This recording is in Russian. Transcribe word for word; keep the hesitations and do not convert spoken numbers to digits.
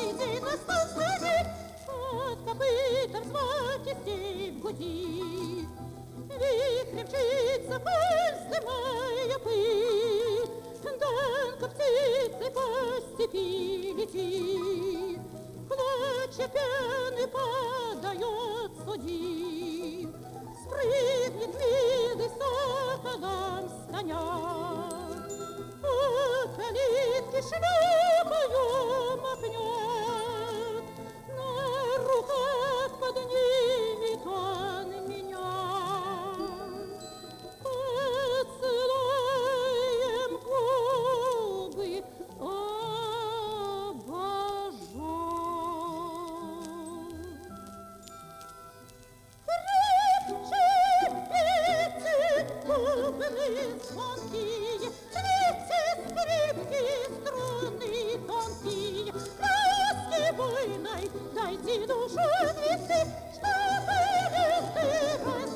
день настал скорей, под копытом звонкий степь гудит. Вихрем мчится пыль, вздымая пыль, Данка птицей по степи летит. Клочья пены падают с судьи, спрыгнет милый соколом с коня. У калитки шляпою махнет, на руках поднимет он меня. Поцелуем губы обожжет. Крепче птицы бубны звонкие, птицы скрипки струны тонкие. Краски буйной дайте душу вести, чтобы листы